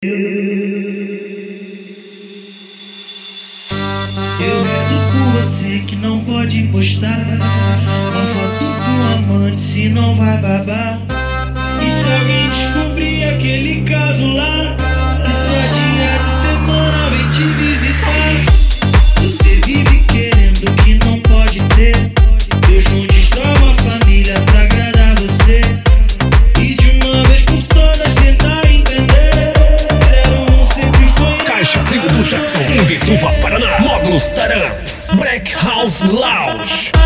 Eu rezo por você que não pode postar uma foto com amante, se não vai babar. E se alguém descobrir aquele caso lá, que só dia de semana vem te visitar. Você vive querendo o que não pode ter. Deus não destrói uma família pra agradar você. E de uma vez por todas tentar entender. 01 sempre foi Caixa Trio do Jackson, em Bituva, Paraná. Módulos Taramps, Black House Lounge.